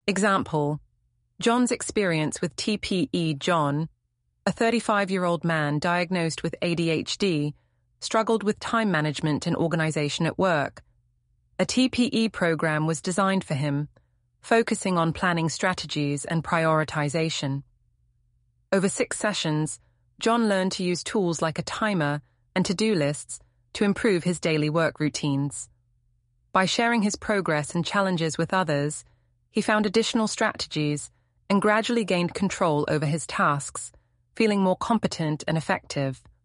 Example: John's experience with TPE. John, a 35-year-old man diagnosed with ADHD, struggled with time management and organization at work. A TPE program was designed for him, focusing on planning strategies and prioritization. Over 6 sessions, John learned to use tools like a timer and to-do lists to improve his daily work routines. By sharing his progress and challenges with others, he found additional strategies and gradually gained control over his tasks, feeling more competent and effective.